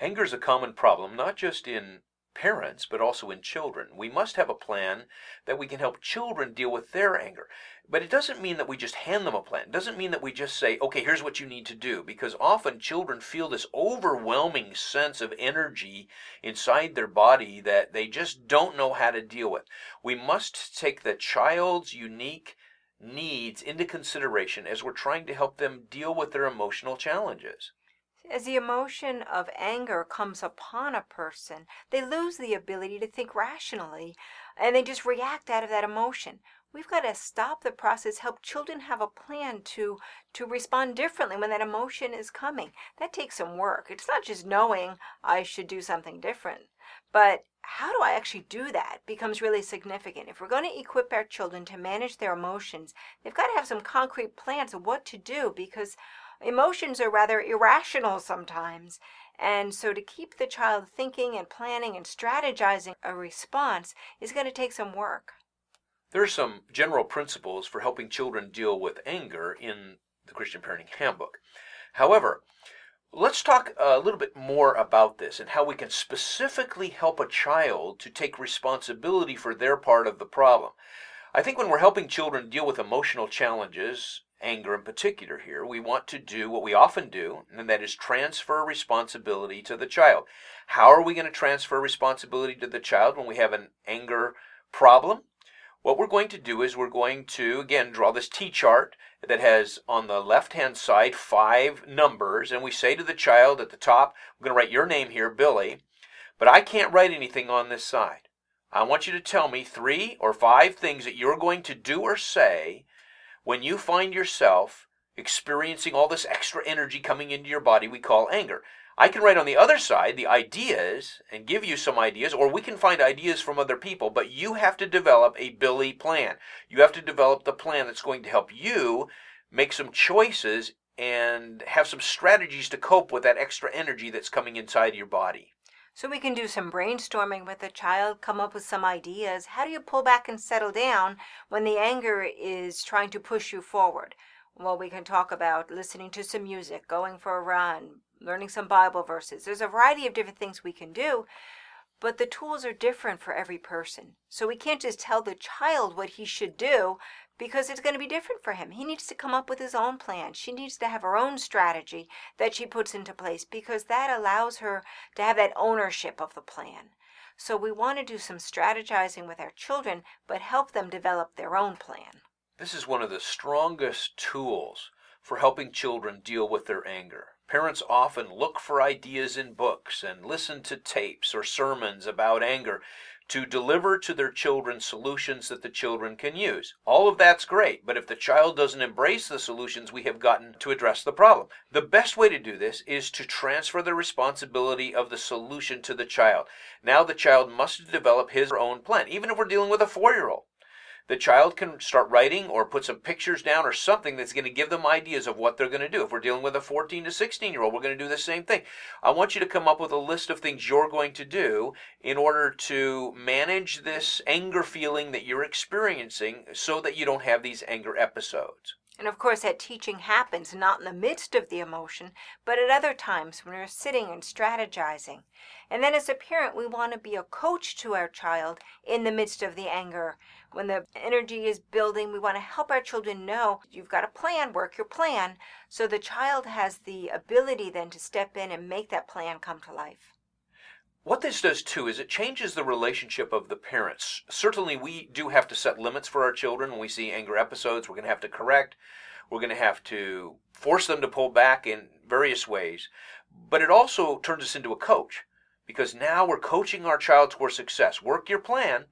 Anger is a common problem, not just in parents, but also in children. We must have a plan that we can help children deal with their anger. But it doesn't mean that we just hand them a plan. It doesn't mean that we just say, okay, here's what you need to do. Because often children feel this overwhelming sense of energy inside their body that they just don't know how to deal with. We must take the child's unique needs into consideration as we're trying to help them deal with their emotional challenges. As the emotion of anger comes upon a person, they lose the ability to think rationally and they just react out of that emotion. We've got to stop the process, help children have a plan to respond differently when that emotion is coming. That takes some work. It's not just knowing I should do something different, but how do I actually do that becomes really significant. If we're going to equip our children to manage their emotions, they've got to have some concrete plans of what to do because emotions are rather irrational sometimes. And so to keep the child thinking and planning and strategizing a response is going to take some work. There are some general principles for helping children deal with anger in the Christian Parenting Handbook. However, let's talk a little bit more about this and how we can specifically help a child to take responsibility for their part of the problem. I think when we're helping children deal with emotional challenges, anger in particular here, we want to do what we often do, and that is transfer responsibility to the child. How are we going to transfer responsibility to the child when we have an anger problem? What we're going to do is we're going to, again, draw this T-chart that has on the left-hand side 5 numbers, and we say to the child at the top, I'm going to write your name here, Billy, but I can't write anything on this side. I want you to tell me 3 or 5 things that you're going to do or say when you find yourself experiencing all this extra energy coming into your body we call anger. I can write on the other side the ideas and give you some ideas, or we can find ideas from other people, but you have to develop a Billy plan. You have to develop the plan that's going to help you make some choices and have some strategies to cope with that extra energy that's coming inside your body. So we can do some brainstorming with the child, come up with some ideas. How do you pull back and settle down when the anger is trying to push you forward? Well, we can talk about listening to some music, going for a run, learning some Bible verses. There's a variety of different things we can do, but the tools are different for every person. So we can't just tell the child what he should do because it's going to be different for him. He needs to come up with his own plan. She needs to have her own strategy that she puts into place because that allows her to have that ownership of the plan. So we want to do some strategizing with our children, but help them develop their own plan. This is one of the strongest tools for helping children deal with their anger. Parents often look for ideas in books and listen to tapes or sermons about anger to deliver to their children solutions that the children can use. All of that's great, but if the child doesn't embrace the solutions we have gotten to address the problem, the best way to do this is to transfer the responsibility of the solution to the child. Now the child must develop his or her own plan, even if we're dealing with a 4-year-old. The child can start writing or put some pictures down or something that's going to give them ideas of what they're going to do. If we're dealing with a 14 to 16-year-old, we're going to do the same thing. I want you to come up with a list of things you're going to do in order to manage this anger feeling that you're experiencing so that you don't have these anger episodes. And of course, that teaching happens not in the midst of the emotion, but at other times when we're sitting and strategizing. And then as a parent, we want to be a coach to our child in the midst of the anger. When the energy is building, we want to help our children know you've got a plan, work your plan, so the child has the ability then to step in and make that plan come to life. What this does too is it changes the relationship of the parents. Certainly we do have to set limits for our children when we see anger episodes. We're going to have to correct. We're going to have to force them to pull back in various ways. But it also turns us into a coach because now we're coaching our child towards success. Work your plan.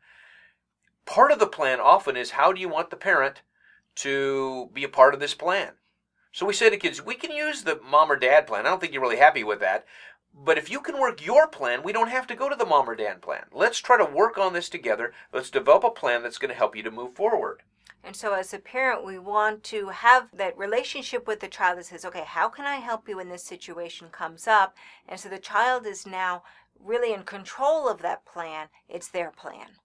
Part of the plan often is how do you want the parent to be a part of this plan? So we say to kids, we can use the mom or dad plan. I don't think you're really happy with that. But if you can work your plan, we don't have to go to the mom or dad plan. Let's try to work on this together. Let's develop a plan that's going to help you to move forward. And so as a parent, we want to have that relationship with the child that says, okay, how can I help you when this situation comes up? And so the child is now really in control of that plan. It's their plan.